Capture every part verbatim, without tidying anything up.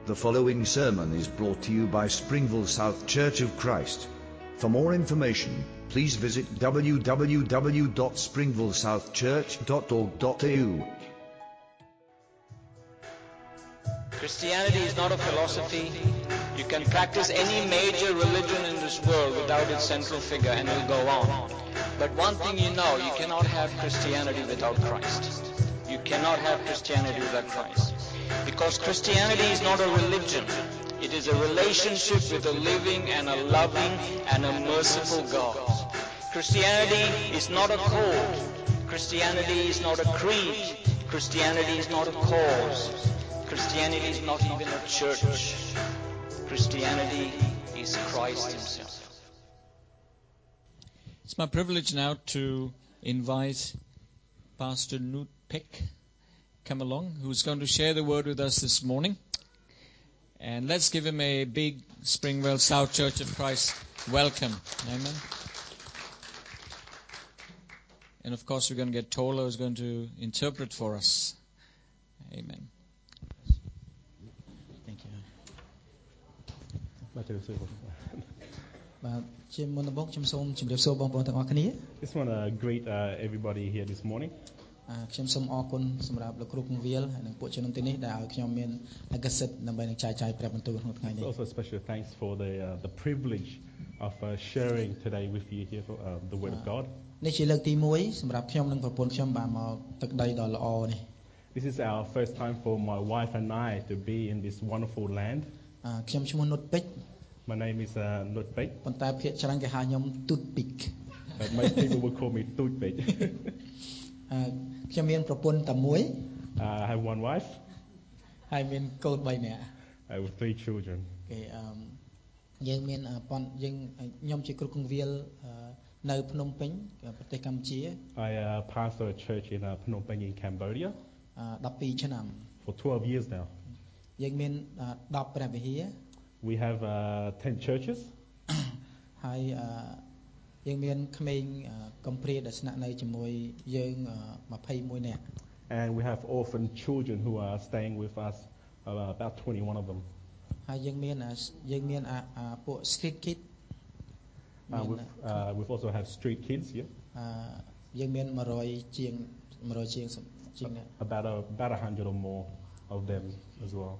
The following sermon is brought to you by Springville South Church of Christ. For more information, please visit w w w dot springville south church dot org dot a u. Christianity is not a philosophy. You can practice any major religion in this world without its central figure and it'll go on. But one thing you know, you cannot have Christianity without Christ. You cannot have Christianity without Christ. Because Christianity is not a religion. It is a relationship with a living and a loving and a merciful God. Christianity is not a code. Christianity is not a creed. Christianity is not a cause. Christianity is not even a church. Christianity is Christ Himself. It's my privilege now to invite Pastor Knut Peck come along, who's going to share the word with us this morning. And let's give him a big Springville South Church of Christ welcome. Amen. And of course we're going to get Tola, who's going to interpret for us. Amen. Thank you. Just want to greet uh, everybody here this morning. Also special thanks for the uh, the privilege of uh, sharing today with you here for, uh, the Word of God. This is our first time for my wife and I to be in this wonderful land. My name is uh, Knut Peck. But most people will call me Toothpick. uh, I have one wife. I have three children. Okay, um, I uh, pastor a church in uh, Phnom Penh in Cambodia for twelve years now. We have uh, ten churches. And we have orphan children who are staying with us, uh, about twenty-one of them. Uh, we've, uh, we've also have street kids here. About a, about a hundred or more of them as well.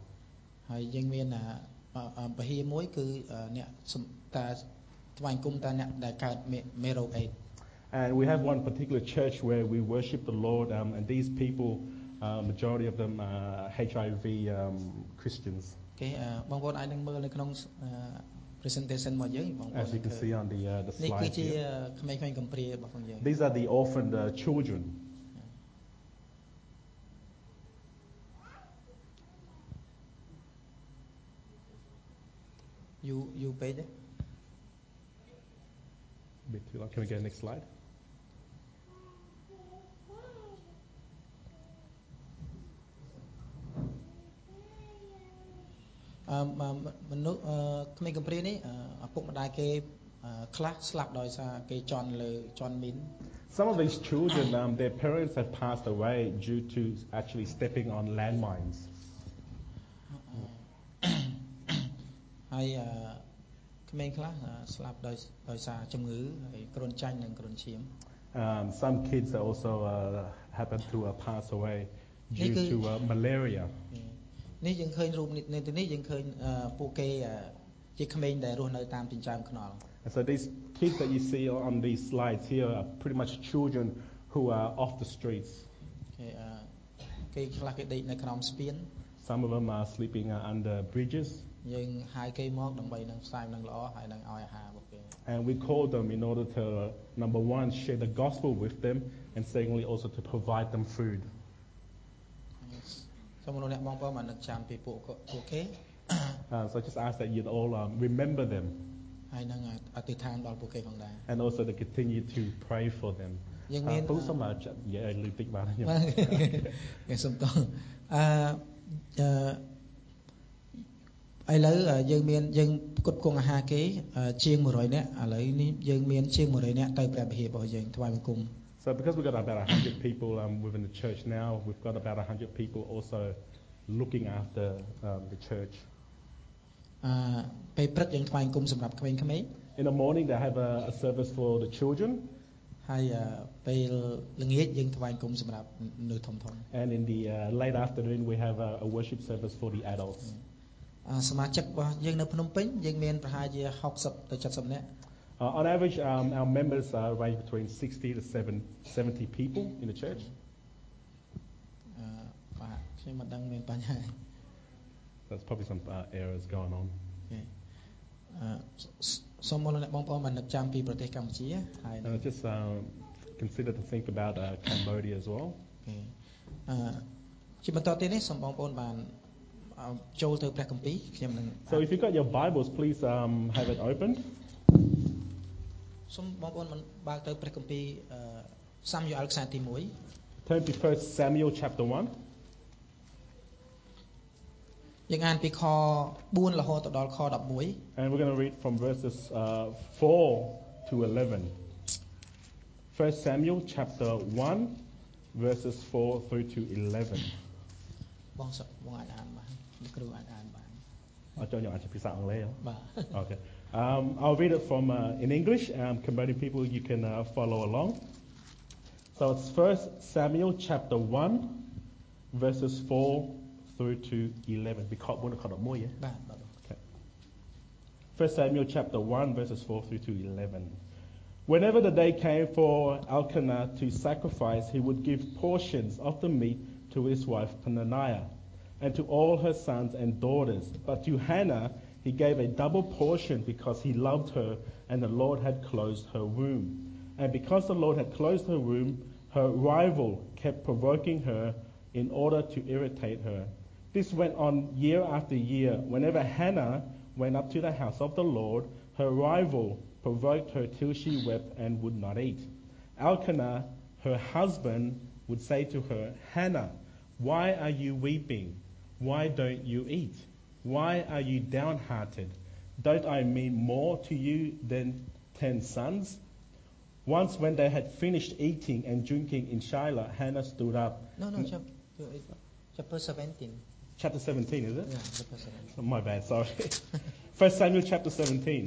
And we have one particular church where we worship the Lord, um, and these people, uh, majority of them are H I V um, Christians. Okay, uh, as you can see on the uh, the slide here. These are the orphaned uh, children. You you paid it? A bit too long. Can we get the next slide? Um, um, uh, Some of these children, um, their parents have passed away due to actually stepping on landmines. I Um, some kids also uh, happen to uh, pass away due to uh, malaria. And so these kids that you see on these slides here are pretty much children who are off the streets. Some of them are sleeping uh, under bridges. And we call them in order to, uh, number one, share the gospel with them, and secondly, also to provide them food. Uh, so I just ask that you all um, remember them. And also to continue to pray for them. Uh, so much, yeah, I think about it. ឥឡូវយើងមានយើងផ្គត់ផ្គង់អាហារគេជាង100នាក់ឥឡូវនេះយើងមានជាង100នាក់ទៅព្រះវិហាររបស់យើងថ្វាយបង្គំ So because we've got about one hundred people um, within the church now, we've got about one hundred people also looking after um, the church. អឺពេលព្រឹកយើងថ្វាយបង្គំសម្រាប់ក្មេងៗ In the morning they have a, a service for the children. ហើយពេលល្ងាចយើងថ្វាយបង្គំសម្រាប់មនុស្សធំៗ And in the uh, late afternoon we have a, a worship service for the adults. សមាជិករបស់យើងនៅភ្នំពេញយើងមានប្រហែលជា60ទៅ70នាក់ Uh, on average, um, our members are range between sixty to seventy people in the church. អឺបាទខ្ញុំមិនដឹងមានបញ្ហា There's probably some uh, errors going on. អឺសូមអរអ្នកបងប្អូនបាននឹកចាំពីប្រទេសកម្ពុជាហើយ Uh, just um, consider to think about uh, Cambodia as well. អឺជាបន្តទៀតនេះសូមបងប្អូនបានចូលទៅព្រះគម្ពីរខ្ញុំនឹង So if you've got your Bibles, please um, have it opened. សូមបងប្អូនបានបើកទៅព្រះគម្ពីរសាមយូអែលខ្សែទីone Turn to First Samuel chapter one. យើងអានពីខfourរហូតដល់ខeleven , And we're going to read from verses uh, four to eleven. First Samuel chapter one, verses four through to eleven. បងសុខបងអាចអានបានលោកគ្រូអាចអានបានអត់ចូលយកអានភាសាអង់គ្លេសបាទ Okay. Um, I'll read it from uh, in English. Um, Cambodian people, you can uh, follow along. So it's First Samuel chapter one, verses four through to eleven. We caught one caught up more, yeah? បាទបាទ Okay. First Samuel chapter one, verses four through to eleven. Whenever the day came for Elkanah to sacrifice, he would give portions of the meat to his wife Peninnah and to all her sons and daughters. But to Hannah he gave a double portion because he loved her and the Lord had closed her womb. And because the Lord had closed her womb, her rival kept provoking her in order to irritate her. This went on year after year. Whenever Hannah went up to the house of the Lord, her rival provoked her till she wept and would not eat. Elkanah, her husband, would say to her, Hannah, why are you weeping? Why don't you eat? Why are you downhearted? Don't I mean more to you than ten sons? Once when they had finished eating and drinking in Shiloh, Hannah stood up. No, no, chapter, chapter seventeen. Chapter seventeen, is it? Yeah, chapter seventeen. Oh, my bad, sorry. First Samuel chapter seventeen.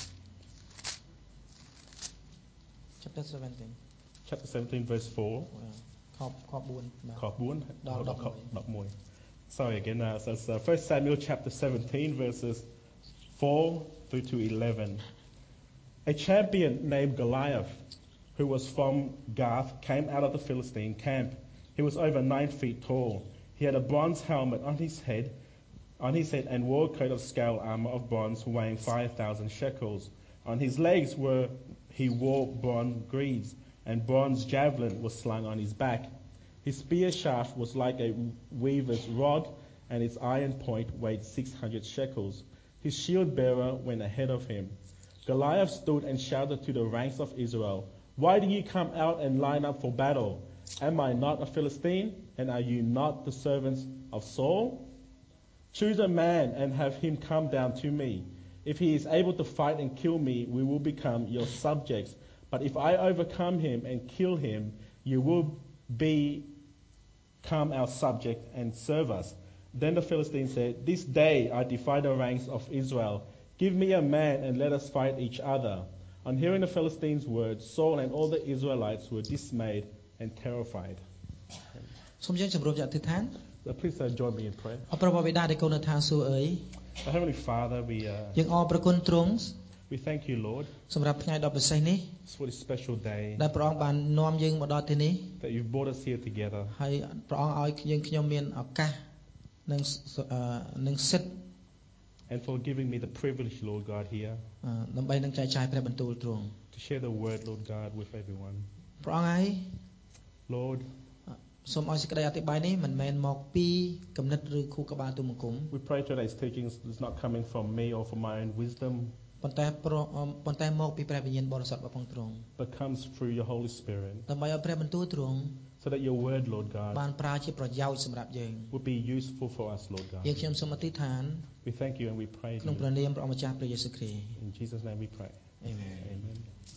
Chapter seventeen. Chapter seventeen, verse four. ខខfour បាទខfour ដល់ដល់ខ eleven 11 Sorry again. Uh, so it's uh, First Samuel chapter seventeen, verses four through to eleven. A champion named Goliath, who was from Gath, came out of the Philistine camp. He was over nine feet tall. He had a bronze helmet on his head, on his head, and wore a coat of scale armor of bronze weighing five thousand shekels. On his legs were he wore bronze greaves, and bronze javelin was slung on his back. His spear shaft was like a weaver's rod, and its iron point weighed six hundred shekels. His shield bearer went ahead of him. Goliath stood and shouted to the ranks of Israel, Why do you come out and line up for battle? Am I not a Philistine, and are you not the servants of Saul? Choose a man and have him come down to me. If he is able to fight and kill me, we will become your subjects. But if I overcome him and kill him, you will become our subject and serve us. Then the Philistine said, This day I defy the ranks of Israel. Give me a man and let us fight each other. On hearing the Philistines' words, Saul and all the Israelites were dismayed and terrified. សូមយើងជំរាបជាអធិដ្ឋាន So please uh, join me in prayer. អរព្រះបិតាដែលគង់នៅឋានសួគ៌អើយ Our Heavenly Father, we, uh, យើងអរព្រះគុណទ្រង់ we thank you, Lord, សម្រាប់ថ្ងៃដ៏ពិសេសនេះ for this special day ដែលព្រះអង្គបាននាំយើងមកដល់ទីនេះ that you've brought us here together. ហើយព្រះអង្គឲ្យយើងខ្ញុំមានឱកាសនិងនិងសិទ្ធិ And for giving me the privilege, Lord God, here ដើម្បីនឹងចែកចាយព្រះបន្ទូលទ្រង់ to share the word, Lord God, with everyone. ព្រះអង្គហើយ Lord, សូមឲ្យសេចក្តីអធិប្បាយនេះមិនមែនមកពីគំនិតឬខួរក្បាលទូលបង្គំ we pray today's teaching is not coming from me or from my own wisdom, ប៉ុន្តែប៉ុន្តែមកពីព្រះវិញ្ញាណបរិសុទ្ធរបស់ព្រះទ្រង់ but comes through your Holy Spirit, ដើម្បីឲ្យព្រះបន្ទូលទ្រង់ so that your word, Lord បាន God, ប្រើជាប្រយោជន៍សម្រាប់យើង would be useful for us, Lord យើង God. ខ្ញុំសូមអធិដ្ឋាន We thank you and we pray ក្នុង to ព្រះ you. នាមព្រះអម្ចាស់ព្រះយេស៊ូវគ្រីស្ទ In Jesus' name we pray. អេមែន Amen.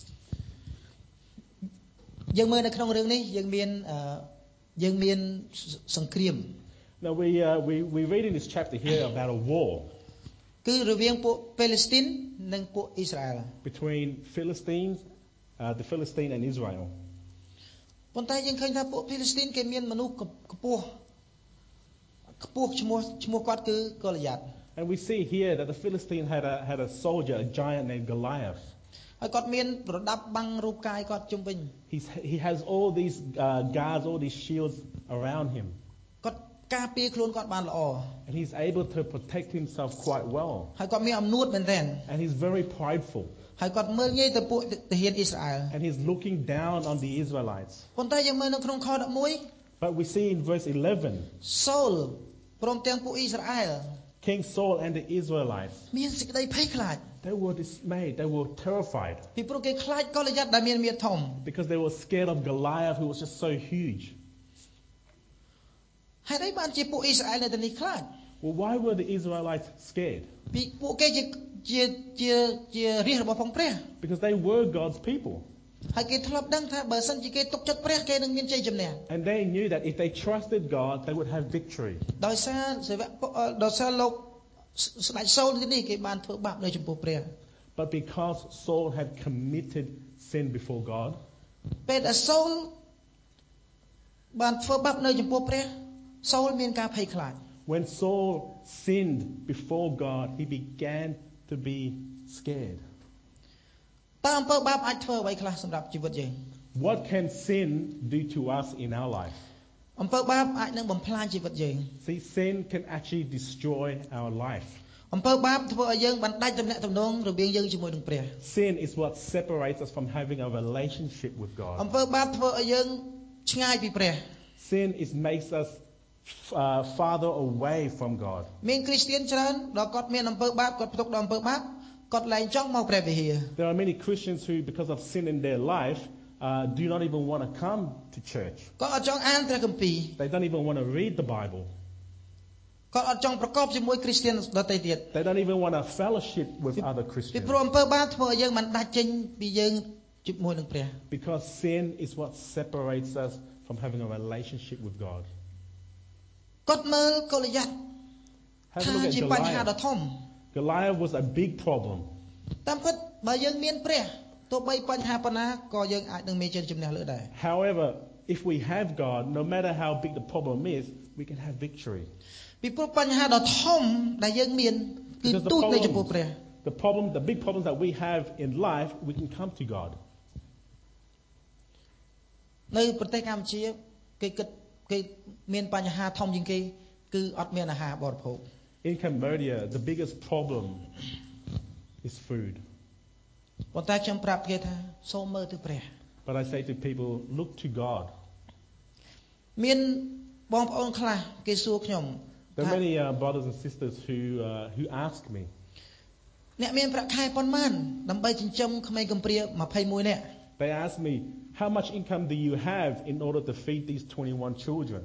យើងមើលនៅក្នុងរឿងនេះយើងមានយើងមានសង្គ្រាម Now we, uh, we, we read in this chapter here about a war. គឺរវាងពួកប៉ាឡេស្ទីននិងពួកអ៊ីស្រាអែល between Philistines, uh, the Philistine and Israel. ប៉ុន្តែយើងឃើញថាពួកប៉ាឡេស្ទីនគេមានមនុស្សខ្ពស់ខ្ពស់ឈ្មោះឈ្មោះគាត់គឺកូលីយ៉ាត And we see here that the Philistine had a had a soldier, a giant named Goliath. ហើយគាត់មានប្រដាប់បាំងរូបកាយគាត់ជុំវិញ He's, he has all these uh, guards, all these shields around him. គាត់ការពារខ្លួនគាត់បានល្អ And he's able to protect himself quite well. ហើយគាត់មានអំនួតមែនទែន And he's very prideful. ហើយគាត់មើលងាយទៅពួកទាហានអ៊ីស្រាអែល And he's looking down on the Israelites. ប៉ុន្តែយើងមើលនៅក្នុងខដeleven But we see in verse eleven, សូលព្រមទាំងពួកអ៊ីស្រាអែល King Saul and the Israelites, មានសេចក្តីភ័យខ្លាច they were dismayed, they were terrified. ពីព្រោះគេខ្លាចកូលីយ៉ាតដែលមានមាឌធំ Because they were scared of Goliath, who was just so huge. ហេតុអីបានជាពួកអ៊ីស្រាអែលនៅទីនេះខ្លាច Well, why were the Israelites scared? ពីពួកគេជាជាជាជារាជរបស់ផងព្រះ Because they were God's people. ហើយគេធ្លាប់ដឹងថាបើសិនជាគេទុកចិត្តព្រះគេនឹងមានជ័យជំនះ And they knew that if they trusted God, they would have victory. ដោយសារសេវៈដោយសារលោកស្ដេចសូលទីនេះគេបានធ្វើបាបនៅចំពោះព្រះ But because Saul had committed sin before God, ពេលដែលសូលបានធ្វើបាបនៅចំពោះព្រះសូលមានការភ័យខ្លាច when Saul sinned before God, he began to be scared. តើអំពើបាបអាចធ្វើអ្វីខ្លះសម្រាប់ជីវិតយើង What can sin do to us in our life? អំពើបាបអាចនឹងបំផ្លាញជីវិតយើង See, sin can actually destroy our life. អំពើបាបធ្វើឲ្យយើងបានដាច់ទំនាក់ទំនងរវាងយើងជាមួយនឹងព្រះ Sin is what separates us from having a relationship with អំ God. ពើបាបធ្វើឲ្យយើងឆ្ងាយពីព្រះ Sin is makes us uh, farther away from God. មានគ្រីស្ទានច្រើនដល់គាត់មានអំពើបាបគាត់ផ្ទុកដល់អំពើបាបគាត់លែងចង់មកព្រះវិហារ There are many Christians who, because of sin in their life, uh, do not even want to come to church. គាត់អត់ចង់អានព្រះគម្ពីរ They don't even want to read the Bible. គាត់អត់ចង់ប្រកបជាមួយគ្រីស្ទានដទៃទៀត They don't even want to fellowship with other ពី Christians. ព្រោះអំពើបាបធ្វើឲ្យយើងបានដាច់ចេញពីយើងជាមួយនឹងព្រះ Because sin is what separates us from having a relationship with God. គាត់មើលកូលីយ៉ាត Have ថា a look at ជាបញ្ហាដ៏ Goliath. ធំ Goliath was a big problem. តាមពិតបើយើងមានព្រះទោះបីបញ្ហាប៉ុណ្ណាក៏យើងអាចនឹងមានជ័យជំនះលើដែរ However, if we have God, no matter how big the problem is, we can have victory. ពីព្រោះបញ្ហាដ៏ធំដែលយើងមានគឺ Because the ទូចនៅចំពោះព្រះ problem, the problem, the big problems that we have in life, we can come to God. នៅប្រទេសកម្ពុជាគេគិតគេមានបញ្ហាធំជាងគេគឺអត់មានអាហារបរិភោគ In Cambodia, the biggest problem is food. ប៉ុន្តែខ្ញុំប្រាប់គេថាសូមមើលទៅព្រះ But I say to people, look to God. មានបងប្អូនខ្លះគេសួរខ្ញុំ There are many uh, brothers and sisters who uh, who ask me, អ្នកមានប្រាក់ខែប៉ុន្មានដើម្បីចិញ្ចឹមក្មេងកំព្រាtwenty-oneនាក់ they ask me, how much income do you have in order to feed these twenty-one children?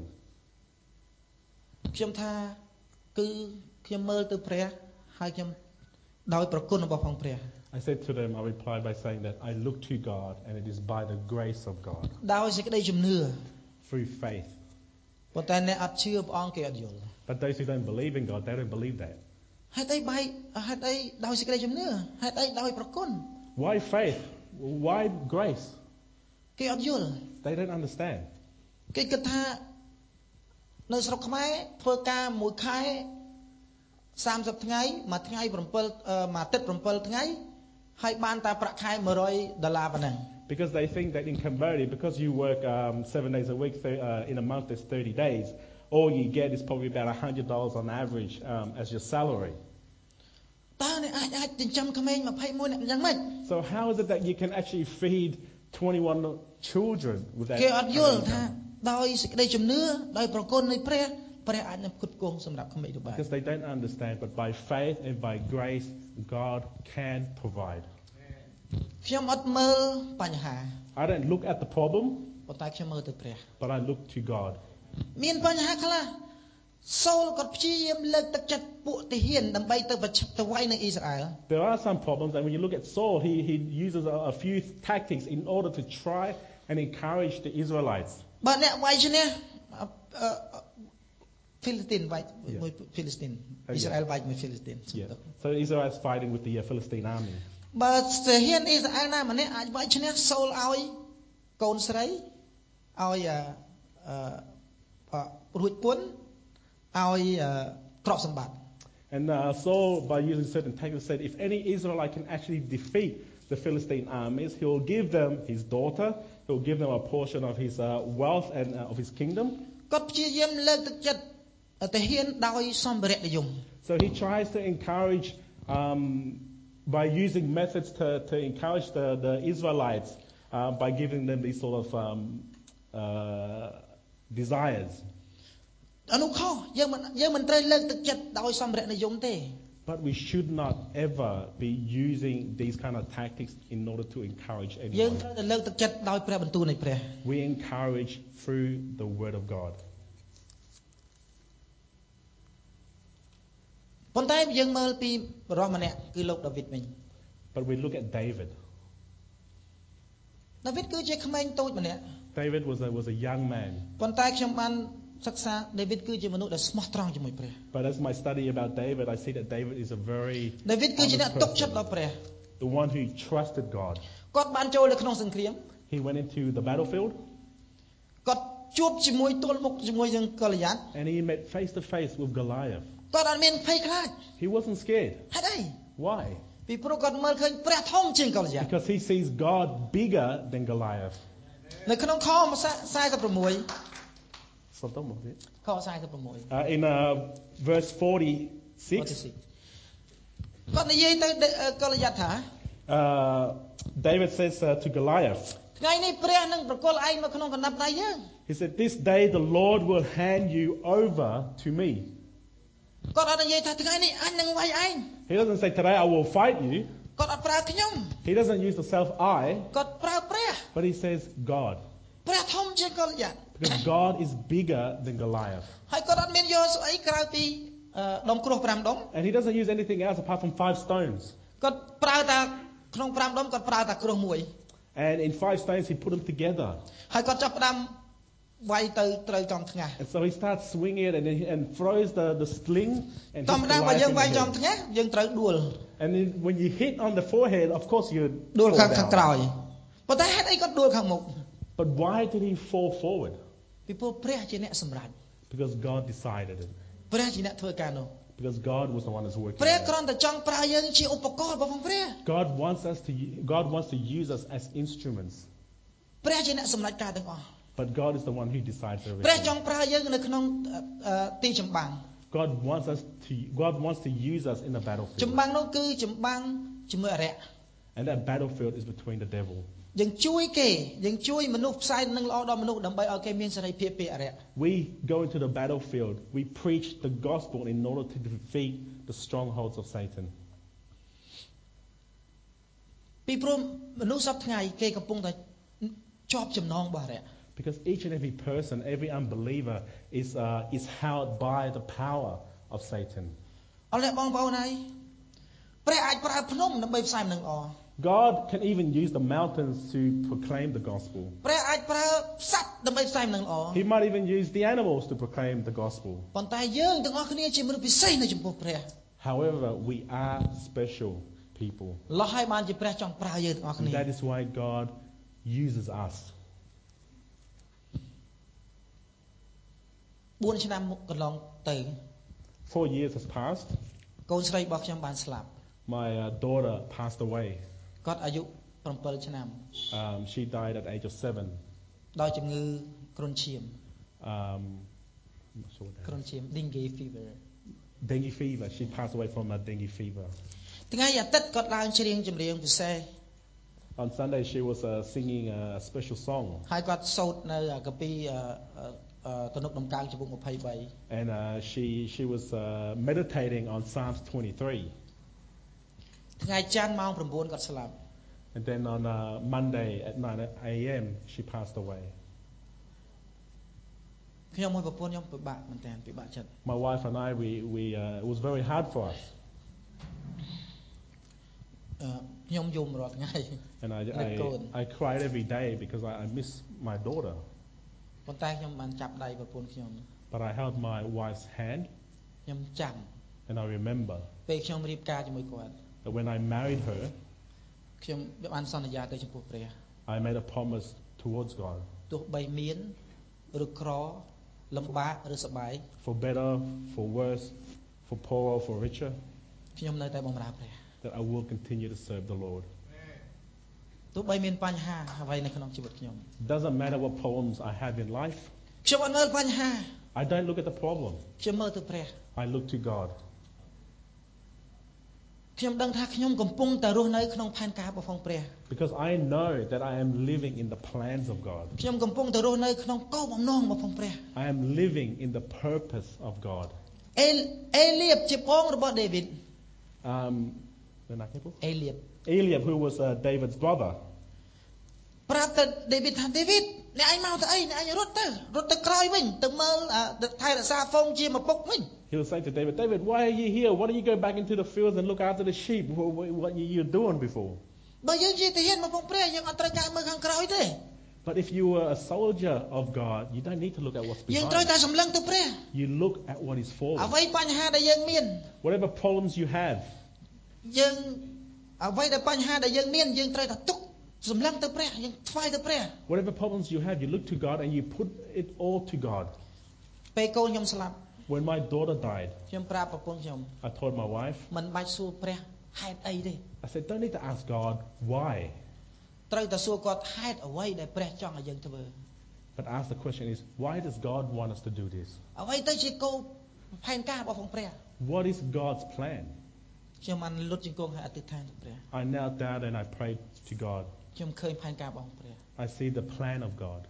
ខ្ញុំថាគឺខ្ញុំមើលទៅព្រះហើយខ្ញុំដោយប្រគុណរបស់ផងព្រះ I said to them, I replied by saying that I look to God and it is by the grace of God, ដោយសេចក្តីជំនឿ through faith. ប៉ុន្តែអ្នកអត់ជឿព្រះអង្គគេអត់យល់ But those who don't believe in God, they don't believe that. ហេតុអីបាយហេតុអីដោយសេចក្តីជំនឿហេតុអីដោយប្រគុណ Why faith? Why grace? គេអត់យល់ They don't understand. គេគិតថានៅស្រុកខ្មែរធ្វើការមួយខែthirtyថ្ងៃមួយថ្ងៃsevenមួយអាទិត្យsevenថ្ងៃហើយបានតែប្រាក់ខែone hundred dollarsប៉ុណ្ណឹង Because they think that in Cambodia, because you work um, seven days a week, so, uh, in a month there's thirty days, all you get is probably about one hundred dollars on average um, as your salary. តើអ្នកអាចអាចចិញ្ចឹមក្មេងtwenty-oneនាក់យ៉ាងម៉េច So how is it that you can actually feed twenty-one children with that? គេអត់យល់ថា income? ដោយសេចក្តីជំនឿដោយប្រគុណនៃព្រះព្រះអាចនឹងផ្គត់ផ្គង់សម្រាប់ក្មេងទៅបាន Because they don't understand, but by faith and by grace, God can provide. ខ្ញុំអត់មើលបញ្ហា I don't look at the problem, ប៉ុន្តែខ្ញុំមើលទៅព្រះ but I look to God. មានបញ្ហាខ្លះសូលគាត់ព្យាយាមលើកទឹកចិត្តពួកទាហានដើម្បីទៅទៅវាយនៅអ៊ីស្រាអែល There are some problems, and when you look at Saul, he, he uses a, a few tactics in order to try and encourage the Israelites. បើអ្នកវាយឈ្នះ Philistine វាយ Yeah. មួយ Philistine Uh, អ៊ីស្រាអែល yeah. វាយមួយ Philistine Yeah. So Israel is fighting with the uh, Philistine army. បើទាហានអ៊ីស្រាអែលណាម្នាក់អាចវាយឈ្នះសូលឲ្យកូនស្រីឲ្យអឺអឺរួចពន្ធឲ្យទ្រព្យសម្បត្តិ And uh, Saul, by using certain tactics, said if any Israelite can actually defeat the Philistine armies, he will give them his daughter, he will give them a portion of his uh, wealth and uh, of his kingdom. គាត់ព្យាយាមលើកទឹកចិត្តទាហានដោយសម្ភារៈនិយម So he tries to encourage, um, by using methods to, to encourage the, the Israelites uh, by giving them these sort of um, uh, desires. អានោះខុសយើងមិនយើងមិនត្រូវលើកទឹកចិត្តដោយសម្ភារៈនិយមទេ But we should not ever be using these kind of tactics in order to encourage យើង anyone. ត្រូវតែលើកទឹកចិត្តដោយព្រះបន្ទូលនៃព្រះ We encourage through the word of God. ប៉ុន្តែយើងមើលពីបរិះម្នាក់គឺលោកដាវីតវិញ But we look at David. ដាវីតគឺជាក្មេងតូចម្នាក់ David was a, was a young man. ប៉ុន្តែខ្ញុំបានសិក្សាដាវីតគឺជាមនុស្សដែលស្មោះត្រង់ជាមួយព្រះ But as my study about David, I see that David is a very ដាវីតគឺជាអ្នក honest ទុកចិត្ត person. ដល់ព្រះ The one who trusted God. គាត់បានចូលទៅក្នុងសង្គ្រាម He went into the battlefield គាត់ជួបជាមួយទល់មុខជាមួយនឹងកូលីយ៉ាត and he met face to face with Goliath. គាត់អត់មានភ័យខ្លាច He wasn't scared. ហេតុអី Why? ពីព្រោះគាត់មើលឃើញព្រះធំជាងកូលីយ៉ាត Because he sees God bigger than Goliath. នៅក្នុងខ46 ខ Sodom, was it? 46 Uh, in uh, verse forty-six, គាត់និយាយទៅកូលីយ៉ាតថា uh, David says uh, to Goliath, ថ្ងៃនេះព្រះនឹងប្រគល់ឯងមកក្នុងកណ្ដាប់ដៃយើង he said, this day the Lord will hand you over to me. គាត់អត់និយាយថាថ្ងៃនេះអញនឹងវាយឯង He doesn't say, today I will fight you. គាត់អត់ប្រើខ្ញុំ He doesn't use the self I, គាត់ប្រើព្រះ but he says God. ព្រះធំជាងកូលីយ៉ាត Because God is bigger than Goliath. ហើយគាត់អត់មានយកស្អីក្រៅពីដុំគ្រោះ5ដុំ And he doesn't use anything else apart from five stones. គាត់ប្រើតែក្នុង5ដុំគាត់ប្រើតែគ្រោះមួយ And in five stones he put them together. ហើយគាត់ចាប់ផ្ដើមវាយទៅត្រូវចំថ្ងាស And so he starts swinging it and, he, and throws the, the sling and ធ hits ម្មតាបើ Goliath យើង in វាយ the ចំ head. ថ្ងាសយើងត្រូវដួល And then when you hit on the forehead, of course you ដួល fall ខាងខាងក្រោយ down. ប៉ុន្តែហេតុអីគាត់ដួលខាងមុខ But why did he fall forward? ពីព្រោះព្រះជាអ្នកសម្រេច Because God decided it. ព្រះជាអ្នកធ្វើការនោះ Because God was the one that's working. ព្រះ it. គ្រាន់តែចង់ប្រើយើងជាឧបករណ៍របស់ព្រះ God wants us to God wants to use us as instruments. ព្រះជាអ្នកសម្រេចការទាំងអស់ But God is the one who decides ព្រះច everything. ង់ប្រើយើងនៅក្នុងទីចម្បាំង God wants us to God wants to use us in the ចម្ battlefield. បាំងនោះគឺចម្បាំងជាមួយអរិយ And that battlefield is between the devil. យើងជួយគេយើងជួយមនុស្សផ្សាយនឹងល្អដល់មនុស្សដើម្បីឲ្យគេមានសេរីភាពពីអរិយ We go into the battlefield. We preach the gospel in order to defeat the strongholds of Satan. ពីព្រោះមនុស្សសពថ្ងៃគេកំពុងតែជាប់ចំណងរបស់អរិយ Because each and every person, every unbeliever is uh, is held by the power of Satan. អរអ្នកបងប្អូនហើយព្រះអាចប្រើភ្នំដើម្បីផ្សាយដំណឹងល្អ God can even use the mountains to proclaim the gospel. ព្រះអាចប្រើសត្វដើម្បីផ្សាយដំណឹងល្អ He might even use the animals to proclaim the gospel. ប៉ុន្តែយើងទាំងអស់គ្នាជាមនុស្សពិសេសនៅចំពោះព្រះ However, we are special people. លោះហើយបានជាព្រះចង់ប្រើយើងទាំងអស់គ្នា And that is why God uses us. 4ឆ្នាំកន្លងទៅ Four years has passed. កូនស្រីរបស់ខ្ញុំបានស្លាប់ My uh, daughter passed away. គាត់អាយុ7ឆ្នាំ Um, she died at the age of seven. ដោយជំងឺគ្រុនឈាម Um, I'm not sure what that គ្រុន is. ឈាម dengue fever Dengue fever. She passed away from a dengue fever. ថ្ងៃអាទិត្យគាត់ឡើងច្រៀងចម្រៀងពិសេស On Sunday, she was uh, singing a special song. ហើយគាត់សូត្រនៅកាពីទំនុកដំកើងចំពុក23 And uh, she she was uh, meditating on Psalms twenty-three. ថ្ងៃច័ន្ទម៉ោង9គាត់ស្លាប់ And then on uh, Monday at nine a.m. she passed away. ខ្ញុំមួយប្រពន្ធខ្ញុំពិបាកមែនតើពិបាកចិត្ត My wife and I, we we uh, it was very hard for us. ខ្ញុំយំរាល់ថ្ងៃ And I, Let go. I, I cried every day because I, I miss my daughter. ប៉ុន្តែខ្ញុំបានចាប់ដៃប្រពន្ធខ្ញុំ But I held my wife's hand, ខ្ញុំចាំ and I remember ពេលខ្ញុំរៀបការជាមួយគាត់ that when I married her, ខ្ញុំបានសន្យាទៅចំពោះព្រះ I made a promise towards God. ទោះបីមានឬក្រលំបាកឬសប្បាយ For better, for worse, for poorer, for richer, ខ្ញុំនៅតែបម្រើព្រះ that I will continue to serve the Lord. ទោះបីមានបញ្ហាអ្វីនៅក្នុងជីវិតខ្ញុំ Doesn't matter what problems I have in life, ខ្ញុំអត់មើលបញ្ហា I don't look at the problem. ខ្ញុំមើលទៅព្រះ I look to God. ខ្ញុំដឹងថាខ្ញុំកំពុងតែរស់នៅក្នុងផែនការរបស់ព្រះ Because I know that I am living in the plans of God. ខ្ញុំកំពុងតែរស់នៅក្នុងគោលបំណងរបស់ព្រះ I am living in the purpose of God. អេអេលៀបជាបងរបស់ដេវីត Um, អេលៀប Eliab, who was uh, David's brother, ប្រាប់ទៅដេវីតថាដេវីតអ្នកឯងមកទៅអីអ្នកឯងរត់ទៅរត់ទៅក្រោយវិញទៅមើលថែរក្សាហ្វូងជាមកពុកវិញ he was saying to David, David, why are you here? Why don't you go back into the fields and look after the sheep? What, what, what you you doing before? បើយើងជាទាហានមកពុកព្រះយើងអត់ត្រូវការមើលខាងក្រោយទេ But if you were a soldier of God, you don't need to look at what's យើងត្រូវ behind. តែសម្លឹងទៅព្រះ You look at what is អ្ forward. វីបញ្ហាដែលយើងមាន Whatever problems you have, យើងអ្វីដែលបញ្ហាដែលយើងមានយើងត្រូវតែទុកសម្លឹងទៅព្រះយើងថ្វាយទៅព្រះ whatever problems you have, you look to God and you put it all to God. ពេលកូនខ្ញុំស្លាប់ When my daughter died, ខ្ញុំប្រាប់ប្រពន្ធខ្ញុំ I told my wife, មិនបាច់សួរព្រះហេតុអីទេ I said, don't need to ask God why, ត្រូវតែសួរគាត់ហេតុអ្វីដែលព្រះចង់ឲ្យយើងធ្វើ but ask the question is, why does God want us to do this? អ្វីទៅជាគោលផែនការរបស់ព្រះ What is God's plan? ខ្ញុំបានលុតជង្គង់ឲ្យអធិដ្ឋានទៅព្រះ I knelt down and I prayed to God. ខ្ញុំឃើញផែនការរបស់ព្រះ I see the plan of God.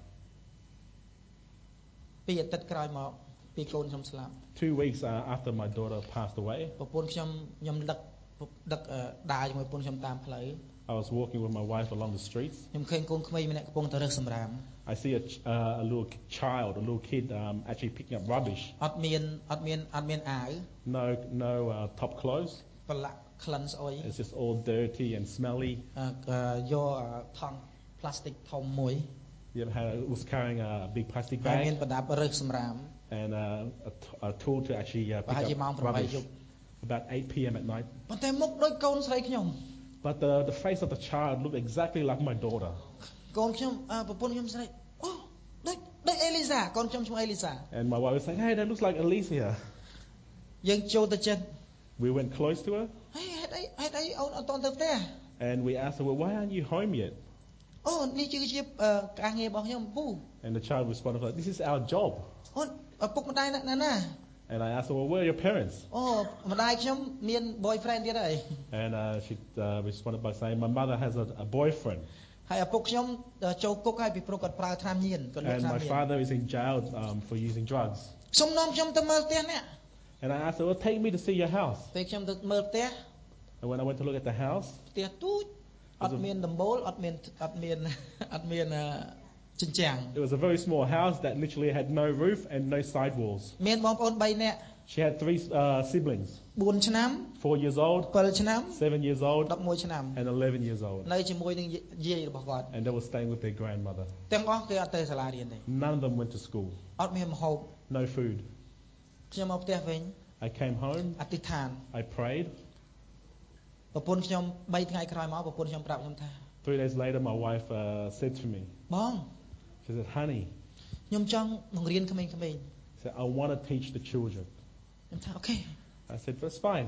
ពីអាទិត្យក្រោយមកពីកូនខ្ញុំស្លាប់ Two weeks uh, after my daughter passed away, ប្រពន្ធខ្ញុំខ្ញុំដឹកដឹកដើរជាមួយប្រពន្ធខ្ញុំតាមផ្លូវ I was walking with my wife along the streets. ខ្ញុំឃើញកូនក្មេងម្នាក់កំពុងតែរើសសម្រាម I see a, ch- uh, a little child, a little kid um, actually picking up rubbish. អត់មានអត់មានអត់មានអាវ No, no uh, top clothes. ប្រឡាក់ក្លិនស្អុយ It's just all dirty and smelly. យកថង់ផ្លាស្ទិកធំមួយ You ever had a, was carrying a big plastic ហើយមាន bag ប្រដាប់រើសសម្រាម and uh, a, t- a tool to actually uh, ប្រហែលជា pick ម៉ោង up 8 rubbish. យប់ About eight p.m. at night. ប៉ុន្តែមុខដូចកូនស្រីខ្ញុំ But the, the face of the child looked exactly like my daughter. កូនខ្ញុំប្រពន្ធខ្ញុំស្រីអូដូចដូចអេលីសាកូនខ្ញុំឈ្មោះអេលីសា And my wife was saying, hey, that looks like Alicia. យើងចូលទៅចិត្ត We went close to her ហេហេតុអីហេតុអីអូនអត់តន់ទៅផ្ទះ and we asked her, well, why aren't you home yet? អូនេះគឺជាការងាររបស់ខ្ញុំពូ And the child responded, like, this is our job. អូនឪពុកម្ដាយណាណា And I asked her, well, where are your parents? អូម្ដាយខ្ញុំមាន boyfriend ទៀតហើយ And uh, she uh, responded by saying, my mother has a, a boyfriend. ហើយឪពុកខ្ញុំចូលគុកហើយពីព្រោះគាត់ប្រើថ្នាំញៀនគាត់លក់ And ថ្នាំ my ញៀន father is in jail um, for using drugs. សុំនាំខ្ញុំទៅមើលផ្ទះនេះ And I asked her, well, take me to see your house. ពេលខ្ញុំទៅមើលផ្ទះ And when I went to look at the house, ផ្ទះទូចអត់មានដំបូលអត់មានអត់មានអត់មានជញ្ជាំង it was a very small house that literally had no roof and no side walls. មានបងប្អូន3នាក់ She had three uh, siblings, 4ឆ្នាំ four years old, 7ឆ្នាំ seven years old, 11ឆ្នាំ and eleven years old. នៅជាមួយនឹងយាយរបស់គាត់ And they were staying with their grandmother. ទាំងអស់គេអត់ទៅសាលារៀនទេ None of them went to school. អត់មានម្ហូប No food. ខ្ញុំមកផ្ទះវិញ I came home, អធិដ្ឋាន I prayed. ប្រពន្ធខ្ញុំ3ថ្ងៃក្រោយមកប្រពន្ធខ្ញុំប្រាប់ខ្ញុំថា Three days later, my wife uh, said to me, បង she said, honey, ខ្ញុំចង់បង្រៀនក្មេងៗ she said, I want to teach the children. ខ្ញុំថាអូខេ I said, that's fine.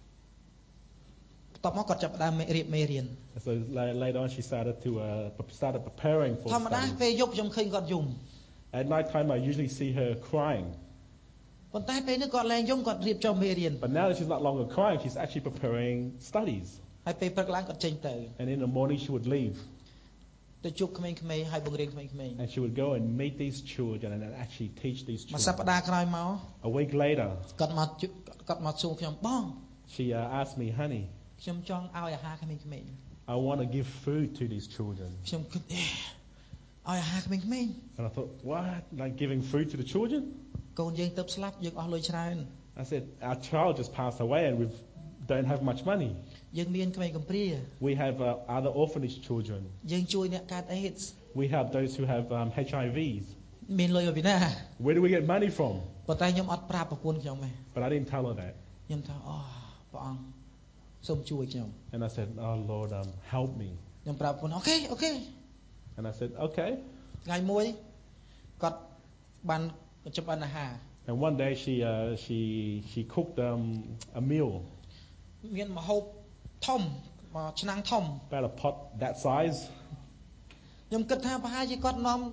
បន្ទាប់មកគាត់ចាប់ផ្ដើមរៀបមេរៀន And so la- later on, she started to uh, pre- started preparing for ធម្មតា studies. ពេលយប់ខ្ញុំឃើញគាត់យំ At night time, I usually see her crying. ប៉ុន្តែពេលនេះគាត់លែងយំគាត់រៀបចំមេរៀន But now that she's not longer crying, she's actually preparing studies. ហើយពេលព្រឹកឡើងគាត់ចេញទៅ And in the morning, she would leave. ទៅជួបក្មេងៗហើយបង្រៀនក្មេងៗ And she would go and meet these children and then actually teach these មួយសប្ children. តាហ៍ក្រោយមក A week later, គាត់មកជួបគាត់មកសួរខ្ញុំបង she uh, asked me, honey, ខ្ញុំចង់ឲ្យអាហារក្មេងៗ I want to give food to these children. ខ្ញុំគិតអេឲ្យអាហារក្មេងៗ And I thought, what? Like giving food to the children? កូនយើងទៅស្លាប់យើងអស់លុយច្រើន I said, our child just passed away and we don't have much money. យើងមានក្មេងកំព្រា We have uh, other orphanage children. យើងជួយអ្នកកើត AIDS We have those who have um, H I Vs. មានលុយពីណា Where do we get money from? ប៉ុន្តែខ្ញុំអត់ប្រាប់ប្រពន្ធខ្ញុំទេ But I didn't tell her that. ខ្ញុំថាអូព្រះអង្គសូមជួយខ្ញុំ And I said, oh Lord, um, help me. ខ្ញុំប្រាប់ប្រពន្ធអូខេអូខេ And I said, okay. ថ្ងៃមួយគាត់បានចម្អិនអាហារ And one day she uh, she she cooked um, a meal, មានម្ហូបធំមកឆ្នាំងធំ about a pot that size. ខ្ញុំគិតថាប្រហែលជាគាត់នាំ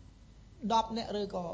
10នាក់ឬក៏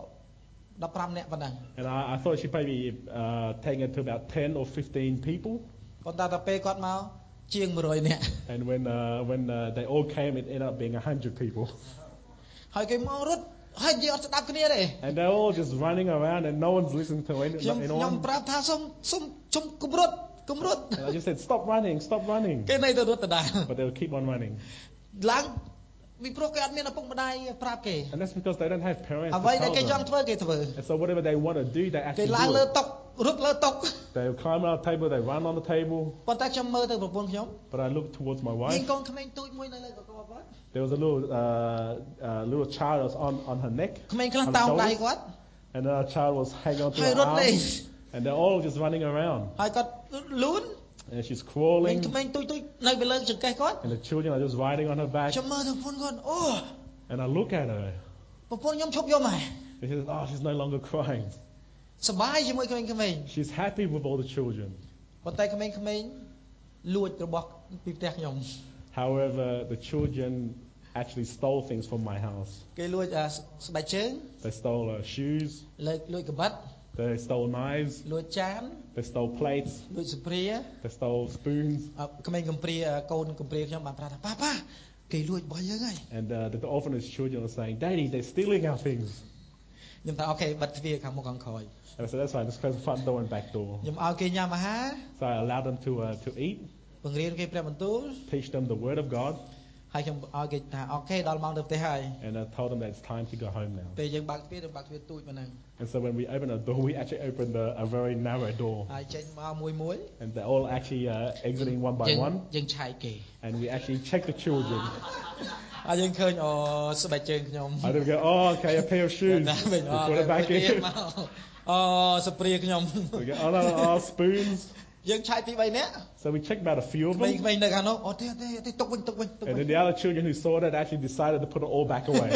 15នាក់ប៉ុណ្ណឹង And I, I thought she'd probably uh, taken it to about ten or fifteen people. ប៉ុន្តែដល់ពេលគាត់មកជាង100នាក់ And when uh, when uh, they all came, it ended up being one hundred people. ហើយគេមករត់ហើយនិយាយអត់ស្ដាប់គ្នាទេ And they're all just running around and no one's listening to any- ខ្ញុំខ្ញុំ anyone. ប្រាប់ថាសុំសុំជុំគំរត់គំរត់ And I just said, stop running, stop running. គេនៅតែរត់ដដែល But they'll keep on running. ឡើងពីព្រោះគេអត់មានឪពុកម្ដាយប្រាប់គេ And that's because they don't have parents អ្វី to ដែល tell គេចង់ them. ធ្វើគេធ្វើ And so whatever they want to do, they គេ actually ឡើងលើ do it. តុរត់លើតុ They climb on the table, they run on the table. ប៉ុន្តែខ្ញុំមើលទៅប្រពន្ធខ្ញុំ But I looked towards my មា wife. នកូនក្មេងទូចមួយនៅលើកកគាត់ There was a little uh, uh, little child that was on, on her neck. ក្មេងខ្លះ on តោ her ងដៃ shoulders. គាត់ And the child was hanging onto ហើយ her រត់លេង arm. And they're all just running around. ហើយគាត់លូន And she's ក្មេង crawling. ក្មេងទូចទូចនៅពីលើចង្កេះគាត់ And the children are just riding on her back. ខ្ញុំមើលទៅប្រពន្ធគាត់អូ And I look at her. ប្រពន្ធខ្ញុំឈប់យំហើយ And she says, oh, she's no longer crying. សប្បាយជាមួយក្មេងក្មេង She's happy with all the children. ប៉ុន្តែក្មេងក្មេងលួចរបស់ពីផ្ទះខ្ញុំ However, the children actually stole things from my house. គេលួចស្បែកជើង They stole uh, shoes. លួចលួចកបិត They stole knives. លួចចាន They stole plates. លួចស្ព្រា They stole spoons. ក្មេងកំព្រាកូនកំព្រាខ្ញុំបានប្រាប់ថាប៉ាប៉ាគេលួចរបស់យើងហើយ And uh, the, the orphanage children were saying, Daddy, they're stealing our things. ខ្ញុំថាអូខេបិទទ្វារខាងមុខខាងក្រោយ And I said, that's fine, just close the front door and back door. ខ្ញុំឲ្យគេញ៉ាំអាហារ So I allowed them to uh, to eat, បង្រៀនគេព្រះបន្ទូល teach them the word of God, ហើយខ្ញុំឲ្យគេថាអូខេដល់ម៉ោងទៅផ្ទះហើយ and I told them that it's time to go home now. ពេលយើងបើកទ្វារទៅបើកទ្វារទូចប៉ុណ្ណឹង And so when we opened the door, we actually opened a, a very narrow door. ហើយចេញមកមួយមួយ And they're all actually uh, exiting one by យើង one. យើងឆែកគេ And we actually checked the children. ហើយយើងឃើញអូស្បែកជើងខ្ញុំ I didn't go, oh, okay, a pair of shoes. ណាវិញ We put it back ទៀត in. មកអូស្ព្រាខ្ញុំ We go, oh, no, no, oh, spoons. យើងឆែកពី3នាក់ So we checked about a few of ក្មេង them. ៗនៅខាងនោះអូទេទេទេទុកវិញទុកវិញទុក And វិញ then the other children who saw that actually decided to put it all back away.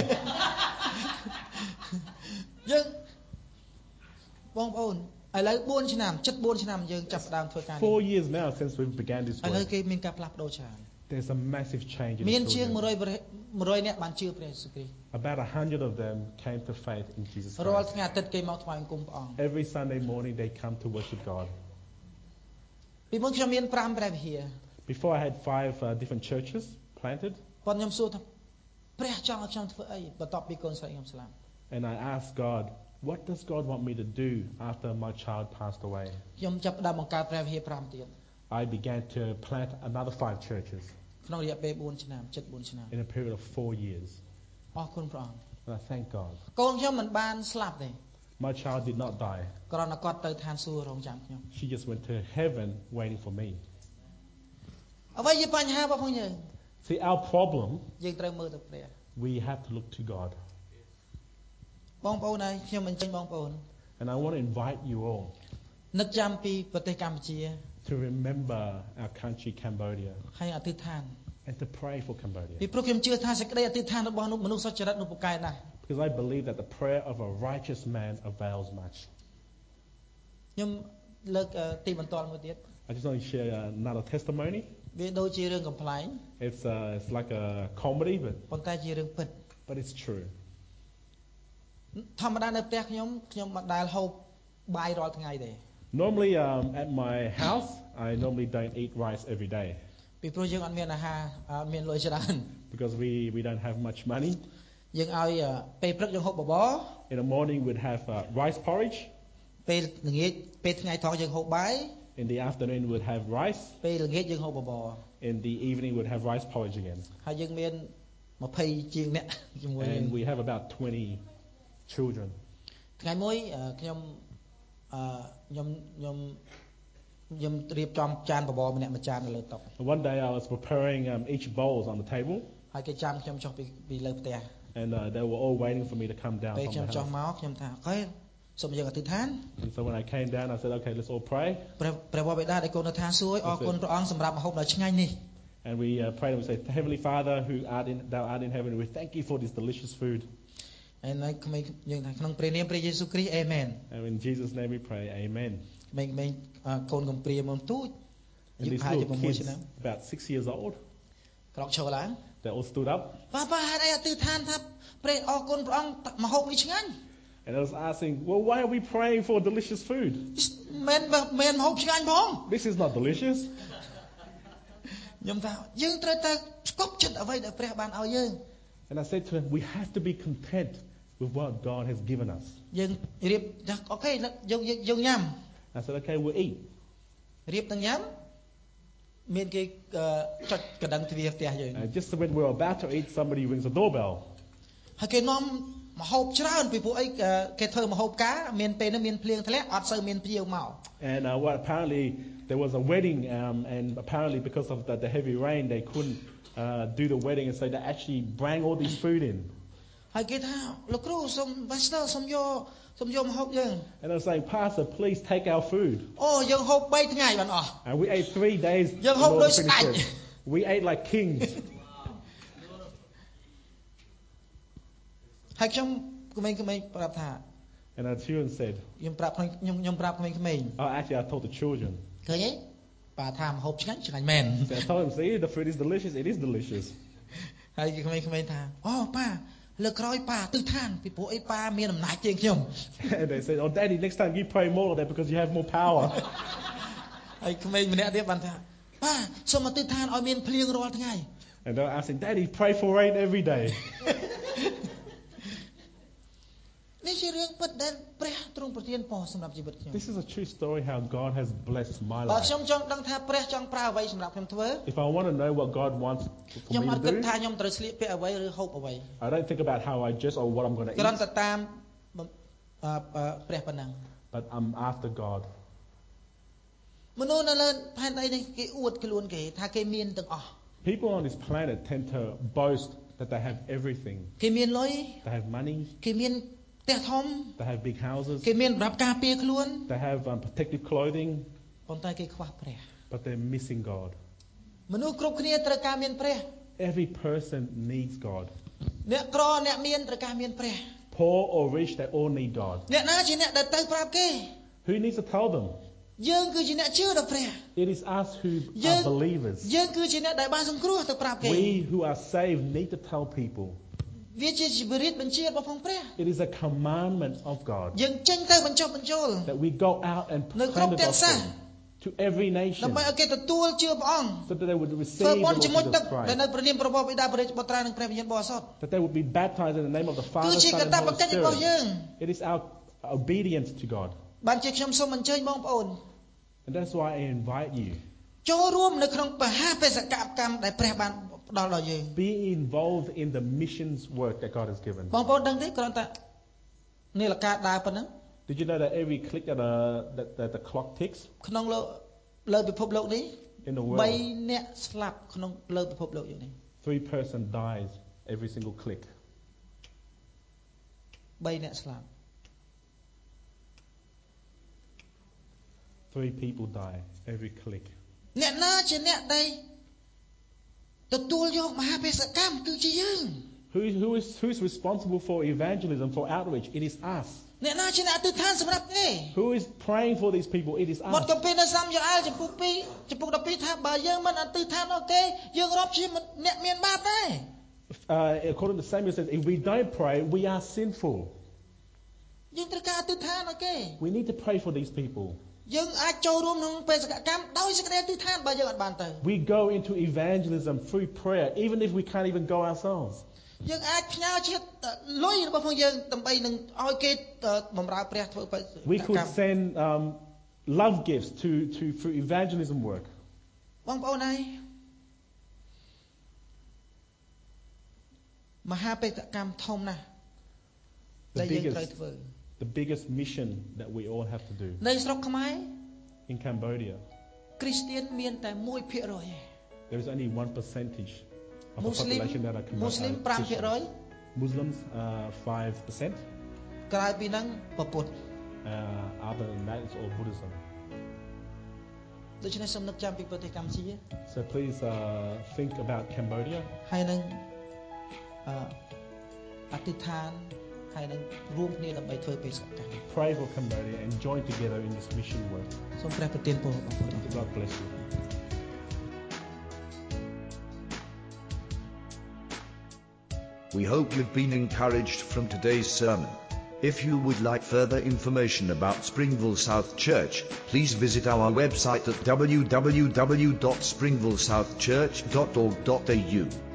យើងបងប្អូនឥឡូវ4ឆ្នាំជិត4ឆ្នាំយើងចាប់ផ្ដើមធ្វើការនេះ Four years now since we began this ឥឡូវ work. គេមានការផ្លាស់ប្ដូរច្រើន There's a massive change in មាន the ជាង children. 100 100នាក់បានជឿព្រះយេស៊ូវគ្រីស្ទ About a hundred of them came to faith in Jesus រាល់ Christ. ថ្ងៃអាទិត្យគេមកថ្វាយបង្គំព្រះអង្គ Every Sunday morning they come to worship God. ពីមុនខ្ញុំមាន5ព្រះវិហារ Before I had five uh, different churches planted, ប៉ុន្តែខ្ញុំសួរថាព្រះចង់ឲ្យខ្ញុំធ្វើអីបន្ទាប់ពីកូនស្រីខ្ញុំស្លាប់ and I asked God, what does God want me to do after my child passed away? ខ្ញុំចាប់ផ្ដើមបង្កើតព្រះវិហារ5ទៀត I began to plant another five churches ក្នុងរយៈពេល4ឆ្នាំជិត4ឆ្នាំ in a period of four years. អរគុណព្រះអង្គ And I thank God. កូនខ្ញុំមិនបានស្លាប់ទេ My child did not die. គ្រាន់តែគាត់ទៅឋានសួគ៌រងចាំខ្ញុំ She just went to heaven waiting for me. អ្វីជាបញ្ហារបស់យើង See, our problem, យើងត្រូវមើលទៅព្រះ we have to look to God. បងប្អូនហើយខ្ញុំអញ្ជើញបងប្អូន And I want to invite you all នឹកចាំពីប្រទេសកម្ពុជា to remember our country, Cambodia, ហើយអធិដ្ឋាន and to pray for Cambodia. ពីព្រោះខ្ញុំជឿថាសេចក្តីអធិដ្ឋានរបស់មនុស្សសុចរិតនោះពូកែណាស់ Because I believe that the prayer of a righteous man avails much. ខ្ញុំលើកទីបន្ទាល់មួយទៀត I just want to share another testimony. វាដូចជារឿងកំ pl ែង It's uh, it's like a comedy, but ប៉ុន្តែជារឿងពិត but it's true. ធម្មតានៅផ្ទះខ្ញុំខ្ញុំមិនដែលហូបបាយរាល់ថ្ងៃទេ Normally um, at my house, I normally don't eat rice every day ពីព្រោះយើងអត់មានអាហារអត់មានលុយច្រើន because we, we don't have much money. យើងឲ្យពេលព្រឹកយើងហូបបបរ In the morning, we'd have uh, rice porridge. ពេលល្ងាចពេលថ្ងៃត្រង់យើងហូបបាយ In the afternoon, we'd have rice. ពេលល្ងាចយើងហូបបបរ In the evening, we'd have rice porridge again. ហើយយើងមាន20ជាងអ្នកជាមួយ And we have about twenty children. ថ្ងៃមួយខ្ញុំអឺខ្ញុំខ្ញុំខ្ញុំរៀបចំចានបបរម្នាក់មួយចាននៅលើតុ One day, I was preparing um, each bowls on the table. ហើយគេចាំខ្ញុំចុះពីពីលើផ្ទះ And uh, they were all waiting for me to come down ពេល from ខ្ញុំ the ចុះ house. មកខ្ញុំថាអូខេសូមយើងអធិដ្ឋាន And so when I came down, I said, okay, let's all pray. ព្រះព្រះវរបិតាដែលគង់នៅឋានសួគ៌អរគុណព្រះអង្គសម្រាប់ម្ហូបដ៏ឆ្ងាញ់នេះ And we uh, prayed and we said, Heavenly Father, who art in, thou art in heaven, we thank you for this delicious food. ហើយនៅក្មេងយើងថាក្នុងព្រះនាមព្រះយេស៊ូវគ្រីស្ទអេមែន And in Jesus' name we pray, amen. ក្មេងៗកូនកំព្រាមុនទូចអា And យុ these ប្រហែលជា little 6 kids, ឆ្នាំ about six years old, ក្រោកឈរឡើង they all stood up. ប៉ាប៉ាហេតុអីអធិដ្ឋានថាព្រះអរគុណព្រះអង្គម្ហូបនេះឆ្ងាញ់ And I was asking, well, why are we praying for delicious food? មិនមិនម្ហូបឆ្ងាញ់ផង This is not delicious. ខ្ញុំថាយើងត្រូវតែស្គប់ចិត្តអ្វីដែលព្រះបានឲ្យយើង And I said to him, we have to be content with what God has given us. យើងរៀបថាអូខេយើងយើងញ៉ាំ I said, okay, we'll eat. រៀបទាំងញ៉ាំមានគេចុចកណ្ដឹងទ្វារផ្ទះយើង And just when we're about to eat, somebody rings the doorbell. ហើយគេនាំម្ហូបច្រើនពីព្រោះអីគេធ្វើម្ហូបការមានពេលនោះមានភ្លៀងធ្លាក់អត់សូវមានភ្ញៀវមក And uh, well, apparently there was a wedding, um, and apparently because of the, the heavy rain, they couldn't uh, do the wedding, and so they actually bring all this food in. ហើយគេថាលោកគ្រូសូម pastor សូមយកសូមយកម្ហូបយើង And I was saying, Pastor, please take our food. អូយើងហូបបីថ្ងៃបានអស់ And we ate three days. in យើងហូប order ដូច to ស្ដេច finish it. We ate like kings. ហើយខ្ញុំក្មេងៗប្រាប់ថា And our children said, ខ្ញុំប្រាប់ខ្ញុំខ្ញុំប្រាប់ក្មេងៗ oh, actually, I told the children. ឃើញទេប៉ាថាម្ហូបឆ្ងាញ់ឆ្ងាញ់មែន So I told them, see, the food is delicious. It is delicious. ហើយក្មេងៗថាអូប៉ាលើកក្រោយប៉ាទិដ្ឋានពីព្រោះអីប៉ាមានអំណាចជាងខ្ញុំ And they said, oh, Daddy, next time you pray more of that because you have more power. ហើយក្មេងម្នាក់ទៀតបានថាប៉ាសូមអធិដ្ឋានឲ្យមានភ្លៀងរាល់ថ្ងៃ And they were asking, Daddy, pray for rain every day. នេះជារឿងពិតដែលព្រះទ្រង់ប្រទានពរសម្រាប់ជីវិតខ្ញុំ This is a true story how God has blessed my បើ life. ខ្ញុំចង់ដឹងថាព្រះចង់ប្រើអ្វីសម្រាប់ខ្ញុំធ្វើ If I want to know what God wants ខ្ញុំ for អ me ត់គិត to ថា do, ខ្ញុំត្រូវស្លៀកពាក់អ្វីឬហូបអ្វី I don't think about how I dress or what I'm going to គ្រាន់ eat, តែតាមព្រះប៉ុណ្ណឹង but I'm after God. មនុស្សនៅលើផែនដីនេះគេអួតខ្លួនគេថាគេមានទាំងអស់ People on this planet tend to boast that they have everything. គេមានលុយ They have money, គេមានផ្ទះធំ they have big houses, គេមានសម្រាប់ការពារខ្លួន they have um, protective clothing, ប៉ុន្តែគេខ្វះព្រះ but they're missing God. មនុស្សគ្រប់គ្នាត្រូវការមានព្រះ Every person needs God. អ្នកក្រអ្នកមានត្រូវការមានព្រះ Poor or rich, they all need God. អ្នកណាជាអ្នកដែលទៅប្រាប់គេ Who needs to tell them? យើងគឺជាអ្នកជឿដល់ព្រះ It is us who យើង are believers. យើងគឺជាអ្នកដែលបានសង្គ្រោះទៅប្រាប់គេ We who are saved need to tell people. វាជាជីវរិតបញ្ជារបស់ផងព្រះ It is a commandment of God យើងចេញទៅបញ្ចុះបញ្ចូល that we go out and នៅគ្រប់ proclaim the ទាំងសាស gospel to every nation ដើម្បីឲ្យគេទទួលជឿព្រះអង្គ so that they would ធ្វើ receive បុណ្យ the ជាមួយ Lord ទឹក Jesus ដែល Christ, នៅព្រះនាមព្រះបិតាព្រះបុត្រានិងព្រះវិញ្ញាណបរិសុទ្ធ that they would be baptized in the name of the Father, គឺជា Son, ក and តប Holy កិច្ចរបស់យើង Spirit. It is our obedience to God. បានជាខ្ញុំសូមអញ្ជើញបងប្អូន And that's why I invite you. ចូលរួមនៅក្នុងមហាបេសកកម្មដែលព្រះបានផ្ដល់ដល់យើង Be involved in the missions work that God has given. បងប្អូនដឹងទេគ្រាន់តែនាឡិកាដើរប៉ុណ្ណឹង Did you know that every click that, uh, that, that the clock ticks ក្នុងលើលើពិភពលោកនេះ in the 3 world, អ្នកស្លាប់ក្នុងលើពិភពលោកយើងនេះ three person dies every single click. 3អ្នកស្លាប់ Three people die every click. អ្នកណាជាអ្នកដែលទទួលយកមហាបេសកកម្មគឺជាយើង Who, who is who's responsible for evangelism, for outreach? It is us. អ្នកណាជាអ្នកអធិដ្ឋានសម្រាប់គេ Who is praying for these people? It is មាត់ us. កំពីនៅសាមយ៉ូអែលចំពុក2ចំពុក12ថាបើយើងមិនអធិដ្ឋានដល់គេយើងរាប់ជាអ្នកមានបាបដែរ Uh, according to Samuel, it says if we don't pray, we are sinful. យើងត្រូវការអធិដ្ឋានដល់គេ We need to pray for these people. យើងអាចចូលរួមក្នុងបេសកកម្មដោយសេចក្តីអធិដ្ឋានបើយើងអត់បានទៅ We go into evangelism through prayer, even if we can't even go ourselves. យើងអាចផ្ញើជាតិលុយរបស់ផងយើងដើម្បីនឹងឲ្យគេបម្រើព្រះធ្វើបេសកកម្ម We could send um, love gifts to, to through evangelism work. បងប្អូនហើយមហាបេសកកម្មធំណាស់ដែល The យើងត្រូវ biggest, ធ្វើ the biggest mission that we all have to do. នៅស្រុកខ្មែរ In Cambodia, គ្រីស្ទានមានតែ one percent there is only one percentage of the មូស្លីម population that are មូស្លីម Cambodian. 5% Muslims uh, five percent. ក្រៅពីហ្នឹងពពុទ្ធ Uh, other than that, it's all Buddhism. ដូច្នេះសូមនឹកចាំពីប្រទេសកម្ពុជា So please uh, think about Cambodia ហើយនឹងអឺអធិដ្ឋានហើយនឹងរួមគ្នាដើម្បីធ្វើបេសកកម្ម Pray for Cambodia and join together in this mission work. សូមព្រះប្រទានពរបងប្អូន God bless you. We hope you've been encouraged from today's sermon. If you would like further information about Springville South Church, please visit our website at w w w dot springville south church dot org dot a u.